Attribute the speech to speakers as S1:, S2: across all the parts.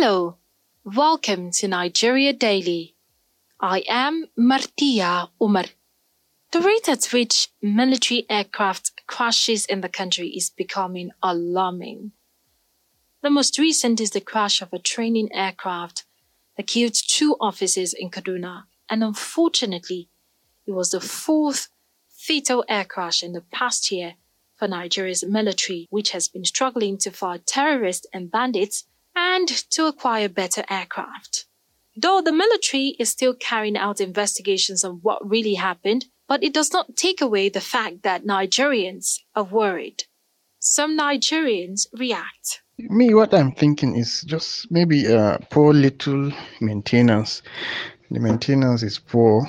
S1: Hello, welcome to Nigeria Daily. I am Martia Umar. The rate at which military aircraft crashes in the country is becoming alarming. The most recent is the crash of a training aircraft that killed 2 officers in Kaduna, and unfortunately, it was the 4th fatal air crash in the past year for Nigeria's military, which has been struggling to fight terrorists and bandits and to acquire better aircraft. Though the military is still carrying out investigations on what really happened, but it does not take away the fact that Nigerians are worried. Some Nigerians react.
S2: Me, what I'm thinking is just maybe poor little maintenance. The maintenance is poor.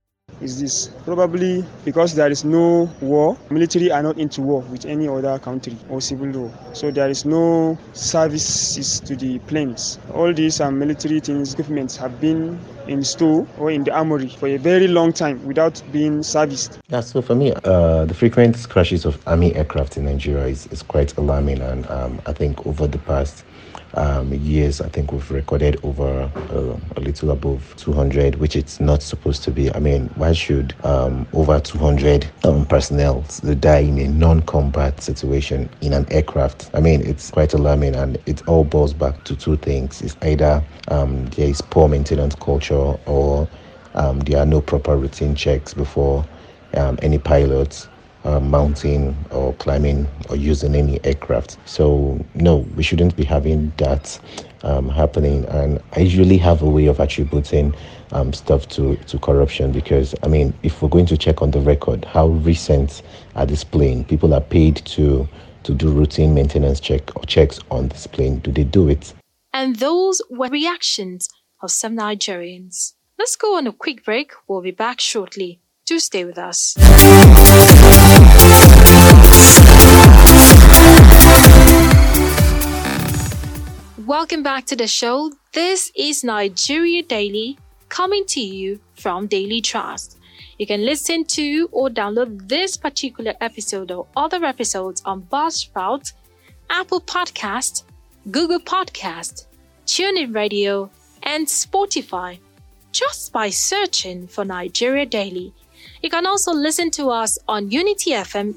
S3: Is this probably because there is no war? Military are not into war with any other country or civil war, so there is no services to the planes. All these military things, equipments have been in store or in the armory for a very long time without being serviced.
S4: Yeah, so for me, the frequent crashes of army aircraft in Nigeria is quite alarming, and I think over the past years, I think we've recorded over a little above 200, which it's not supposed to be. I mean, why should over 200 personnel die in a non-combat situation in an aircraft? I mean, it's quite alarming, and it all boils back to 2 things. It's either there is poor maintenance culture, or there are no proper routine checks before any pilots mounting or climbing or using any aircraft. So no, we shouldn't be having that happening. And I usually have a way of attributing stuff to corruption, because I mean, if we're going to check on the record, how recent are this plane? People are paid to do routine maintenance checks on this plane. Do they do it?
S1: And those were reactions of some Nigerians. Let's go on a quick break. We'll be back shortly. Do stay with us. Welcome back to the show. This is Nigeria Daily, coming to you from Daily Trust. You can listen to or download this particular episode or other episodes on Buzzsprout, Apple Podcast, Google Podcast, TuneIn Radio, and Spotify, just by searching for Nigeria Daily. You can also listen to us on Unity FM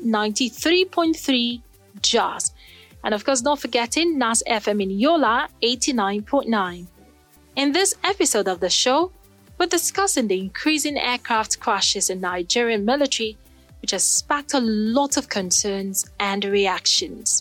S1: 93.3 Jos. And of course, not forgetting NAS FM in Yola 89.9. In this episode of the show, we're discussing the increasing aircraft crashes in Nigerian military, which has sparked a lot of concerns and reactions.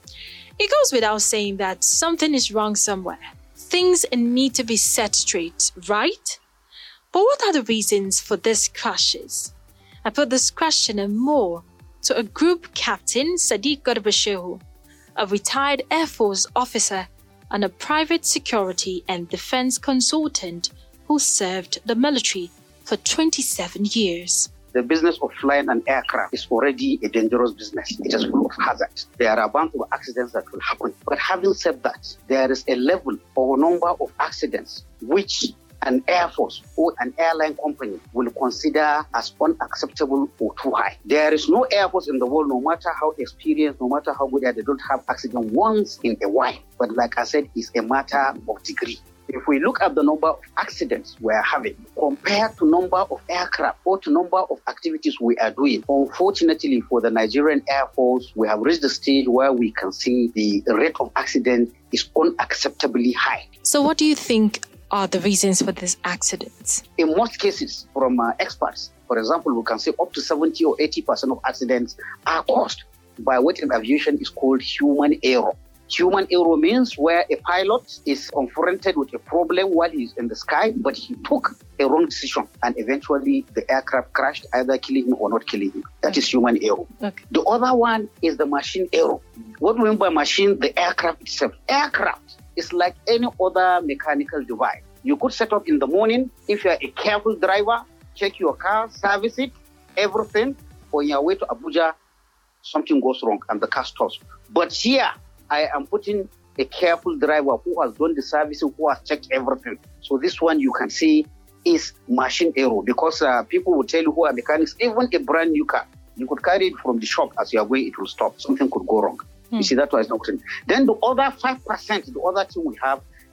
S1: It goes without saying that something is wrong somewhere. Things need to be set straight, right? But what are the reasons for these crashes? I put this question and more to a group captain, Sadiq Garbashehu, a retired Air Force officer and a private security and defense consultant who served the military for 27 years.
S5: The business of flying an aircraft is already a dangerous business. It is full of hazards. There are a bunch of accidents that will happen. But having said that, there is a level or a number of accidents which an air force or an airline company will consider as unacceptable or too high. There is no air force in the world, no matter how experienced, no matter how good they don't have accident once in a while. But like I said, it's a matter of degree. If we look at the number of accidents we are having compared to number of aircraft or to number of activities we are doing, unfortunately for the Nigerian Air Force, we have reached the stage where we can see the rate of accident is unacceptably high.
S1: So what do you think are the reasons for these accidents?
S5: In most cases, from experts, for example, we can say up to 70 or 80% of accidents are caused by what in aviation is called human error. Human error means where a pilot is confronted with a problem while he's in the sky, but he took a wrong decision and eventually the aircraft crashed, either killing him or not killing him. That is human error.
S1: Okay.
S5: The other one is the machine error. What we mean by machine? The aircraft itself. Aircraft is like any other mechanical device. You could set up in the morning. If you are a careful driver, check your car, service it, everything. On your way to Abuja, something goes wrong and the car stops. But here, I am putting a careful driver who has done the servicing, who has checked everything. So this one you can see is machine error, because people will tell you who are mechanics, even a brand new car, you could carry it from the shop as you are going, it will stop. Something could go wrong. You see, that was not. Then the other 5%, the other thing we have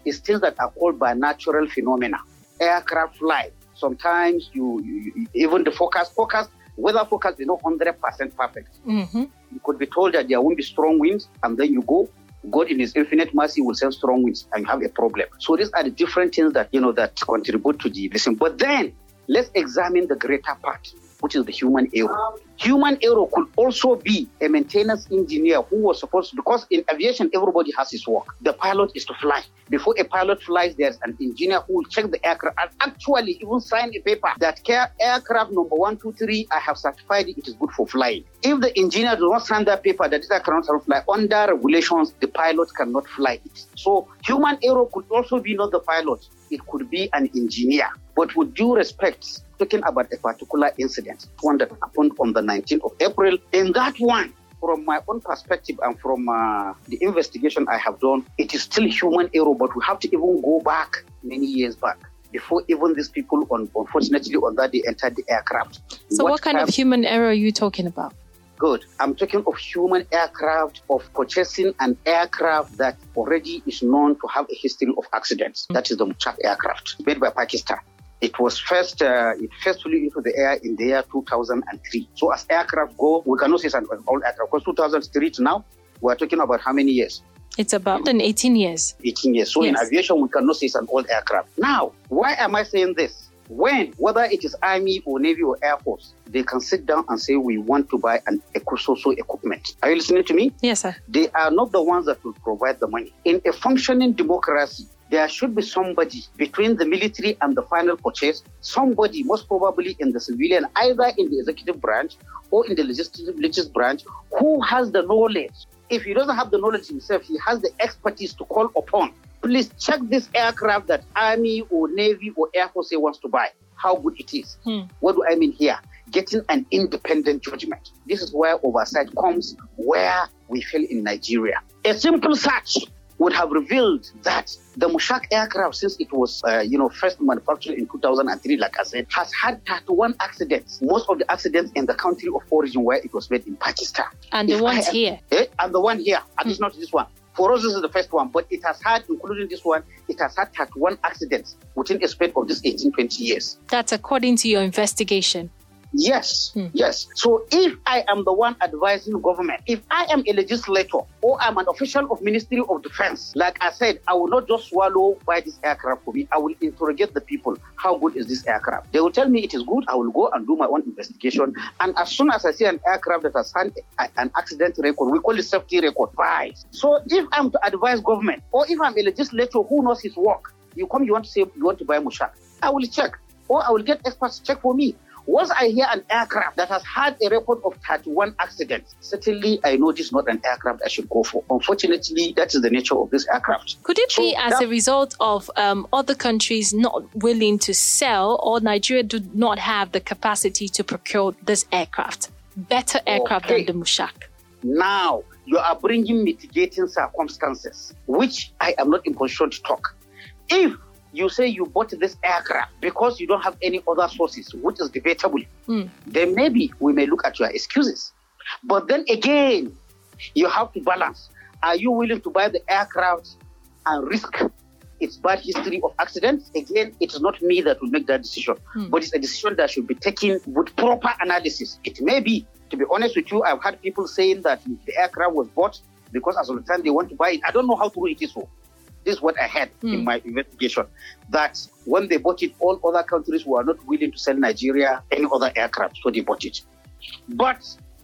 S5: is things that are called by natural phenomena. Aircraft fly. Sometimes you even the forecast, weather forecast is not 100% perfect.
S1: Mm-hmm.
S5: You could be told that there won't be strong winds, and then you go. God in His infinite mercy will send strong winds, and you have a problem. So these are the different things that that contribute to the listen. But then let's examine the greater part, which is the human error. Human error could also be a maintenance engineer who was supposed to, because in aviation, everybody has his work. The pilot is to fly. Before a pilot flies, there's an engineer who will check the aircraft and actually even sign a paper that aircraft number 1, 2, 3, I have certified it is good for flying. If the engineer does not sign that paper that this aircraft cannot fly, under regulations, the pilot cannot fly it. So human error could also be not the pilot. It could be an engineer. But with due respect, talking about a particular incident, one that happened on the 19th of April, in that one, from my own perspective and from the investigation I have done, it is still human error, but we have to even go back many years back before even these people, unfortunately, on that day entered the aircraft.
S1: So what kind of human error are you talking about?
S5: Good. I'm talking of human aircraft, of purchasing an aircraft that already is known to have a history of accidents. That is the Mushak aircraft, made by Pakistan. It was first flew into the air in the year 2003. So as aircraft go, we cannot say it's an old aircraft. Because 2003 to now, we're talking about how many years?
S1: It's about 18 years.
S5: 18 years. So in aviation, we cannot say it's an old aircraft. Now, why am I saying this? Whether it is Army or Navy or Air Force, they can sit down and say, we want to buy an social equipment. Are you listening to me?
S1: Yes, sir.
S5: They are not the ones that will provide the money. In a functioning democracy, there should be somebody between the military and the final purchase, somebody most probably in the civilian, either in the executive branch or in the legislative branch, who has the knowledge. If he doesn't have the knowledge himself, he has the expertise to call upon. Please check this aircraft that Army or Navy or Air Force wants to buy, how good it is. What do I mean here? Getting an independent judgment. This is where oversight comes, where we fail in Nigeria. A simple search would have revealed that the Mushak aircraft, since it was first manufactured in 2003, like I said, has had 31 accidents. Most of the accidents in the country of origin where it was made in Pakistan.
S1: And the ones here.
S5: And the one here, and it's not this one. For us, this is the first one, but it has had, including this one, it has had 31 accidents within a span of this 18-20 years.
S1: That's according to your investigation.
S5: Yes, yes. So if I am the one advising government, if I am a legislator or I'm an official of Ministry of Defense, like I said, I will not just swallow by this aircraft for me. I will interrogate the people. How good is this aircraft? They will tell me it is good. I will go and do my own investigation. And as soon as I see an aircraft that has had an accident record, we call it safety record, buy. So if I'm to advise government, or if I'm a legislator who knows his work, you want to say you want to buy Mushak, I will check. Or I will get experts to check for me. Once I hear an aircraft that has had a record of 31 accidents, certainly I know this is not an aircraft I should go for. Unfortunately, that is the nature of this aircraft.
S1: Could it be as a result of other countries not willing to sell, or Nigeria do not have the capacity to procure this aircraft? Better aircraft than the Mushak.
S5: Now, you are bringing mitigating circumstances, which I am not in position to talk. If you say you bought this aircraft because you don't have any other sources, which is debatable, then maybe we may look at your excuses. But then again, you have to balance. Are you willing to buy the aircraft and risk its bad history of accidents? Again, it is not me that will make that decision, but it's a decision that should be taken with proper analysis. It may be, to be honest with you, I've had people saying that the aircraft was bought because as of the time they want to buy it. I don't know how true it is so. This is what I had in my investigation, that when they bought it, all other countries were not willing to sell Nigeria any other aircraft, so they bought it. But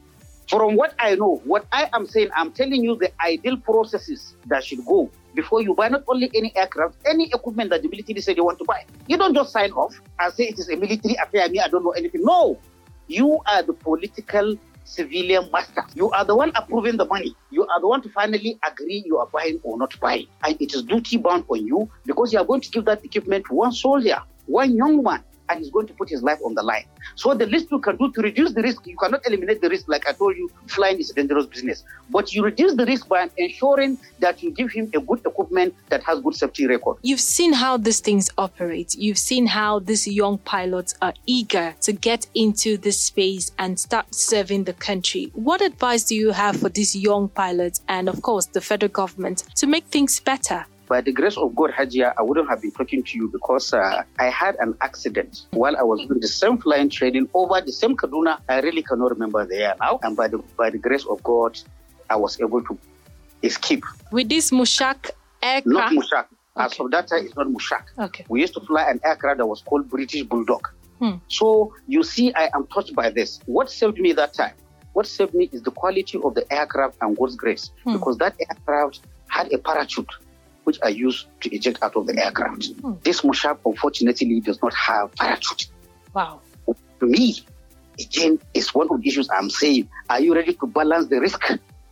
S5: from what I know, what I am saying, I'm telling you the ideal processes that should go before you buy not only any aircraft, any equipment that the military say they want to buy. You don't just sign off and say it is a military affair, I don't know anything. No, you are the political civilian master. You are the one approving the money. You are the one to finally agree you are buying or not buying. And it is duty bound on you, because you are going to give that equipment to one soldier, one young man, and he's going to put his life on the line. So the least you can do to reduce the risk, you cannot eliminate the risk. Like I told you, flying is a dangerous business. But you reduce the risk by ensuring that you give him a good equipment that has good safety record.
S1: You've seen how these things operate. You've seen how these young pilots are eager to get into this space and start serving the country. What advice do you have for these young pilots and, of course, the federal government to make things better?
S5: By the grace of God, Hajia, I wouldn't have been talking to you because I had an accident while I was doing the same flying training over the same Kaduna. I really cannot remember the year now. And by the grace of God, I was able to escape.
S1: With this Mushak aircraft?
S5: Not Mushak.
S1: Okay.
S5: As of that time, it's not Mushak.
S1: Okay.
S5: We used to fly an aircraft that was called British Bulldog. So you see, I am touched by this. What saved me that time? What saved me is the quality of the aircraft and God's grace. Because that aircraft had a parachute, which I used to eject out of the aircraft. This Mushak, unfortunately, does not have parachute.
S1: Wow.
S5: To me, again, it's one of the issues I'm saying. Are you ready to balance the risk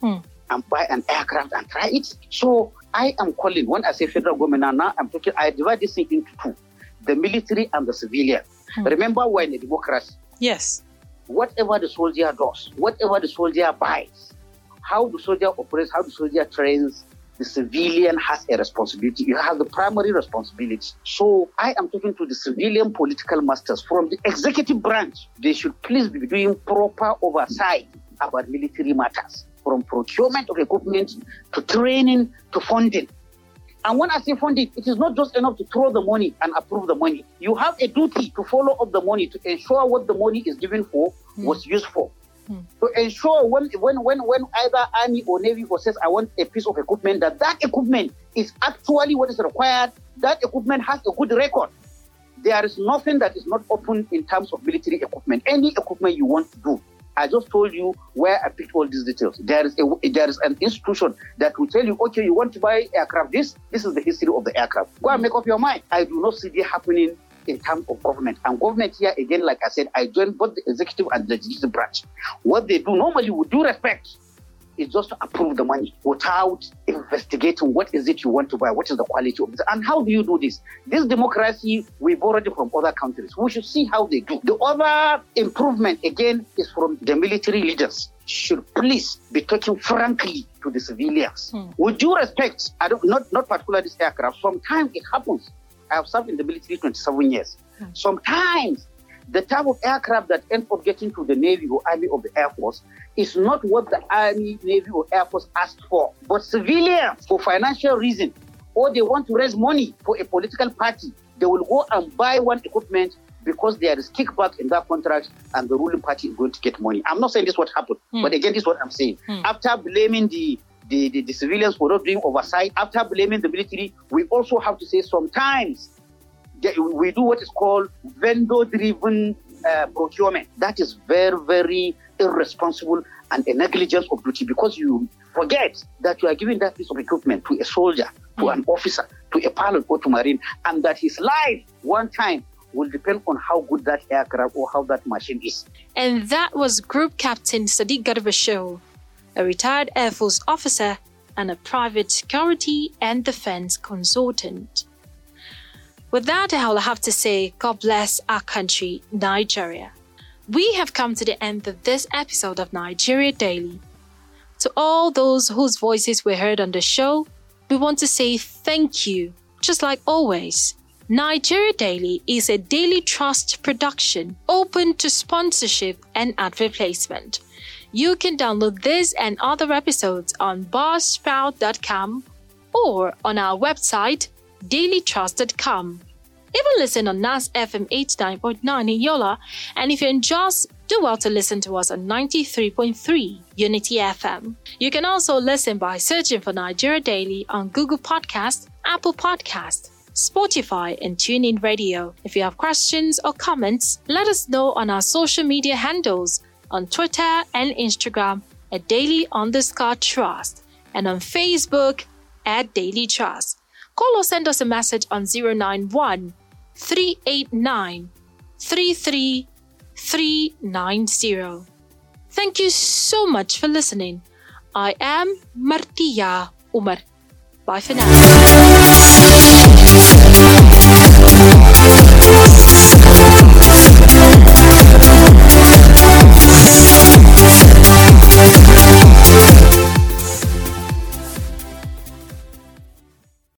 S5: and buy an aircraft and try it? So I am calling, when I say federal government, now I'm talking, I divide this thing into two, the military and the civilian. Remember, we're in a democracy.
S1: Yes.
S5: Whatever the soldier does, whatever the soldier buys, how the soldier operates, how the soldier trains, the civilian has a responsibility. You have the primary responsibility. So I am talking to the civilian political masters from the executive branch. They should please be doing proper oversight about military matters, from procurement of equipment to training to funding. And when I say funding, it is not just enough to throw the money and approve the money. You have a duty to follow up the money, to ensure what the money is given for was used for. To ensure when either Army or Navy or says I want a piece of equipment, that equipment is actually what is required, that equipment has a good record. There is nothing that is not open in terms of military equipment. Any equipment you want to do. I just told you where I picked all these details. There is an institution that will tell you, okay, you want to buy aircraft, this is the history of the aircraft. Go and make up your mind. I do not see this happening in terms of government. And government here, again, like I said, I join both the executive and the legislative branch. What they do normally, with due respect, is just to approve the money without investigating what is it you want to buy, what is the quality of it, and how do you do this? This democracy, we borrowed it from other countries. We should see how they do. The other improvement, again, is from the military leaders. Should please be talking frankly to the civilians. With due respect, not particularly this aircraft, sometimes it happens. I have served in the military 27 years. Sometimes the type of aircraft that ends up getting to the Navy or Army or the Air Force is not what the Army, Navy or Air Force asked for. But civilians, for financial reasons, or they want to raise money for a political party, they will go and buy one equipment because there is kickback in that contract and the ruling party is going to get money. I'm not saying this is what happened, but again, this is what I'm saying. After blaming the civilians for not doing oversight, after blaming the military, we also have to say sometimes we do what is called vendor-driven procurement. That is very, very irresponsible and a negligence of duty, because you forget that you are giving that piece of equipment to a soldier, to an officer, to a pilot or to marine, and that his life one time will depend on how good that aircraft or how that machine is.
S1: And that was Group Captain Sadiq Garbasho, a retired Air Force officer and a private security and defense consultant. With that, I'll have to say, God bless our country, Nigeria. We have come to the end of this episode of Nigeria Daily. To all those whose voices were heard on the show, we want to say thank you. Just like always, Nigeria Daily is a Daily Trust production open to sponsorship and advert placement. You can download this and other episodes on buzzsprout.com or on our website, dailytrust.com. Even listen on NAS FM 89.9 in Yola, and if you're in Jos, do well to listen to us on 93.3 Unity FM. You can also listen by searching for Nigeria Daily on Google Podcast, Apple Podcast, Spotify, and TuneIn Radio. If you have questions or comments, let us know on our social media handles on Twitter and Instagram at Daily_Trust and on Facebook at Daily Trust. Call or send us a message on 091 389 33390. Thank you so much for listening. I am Martia Umar. Bye for now.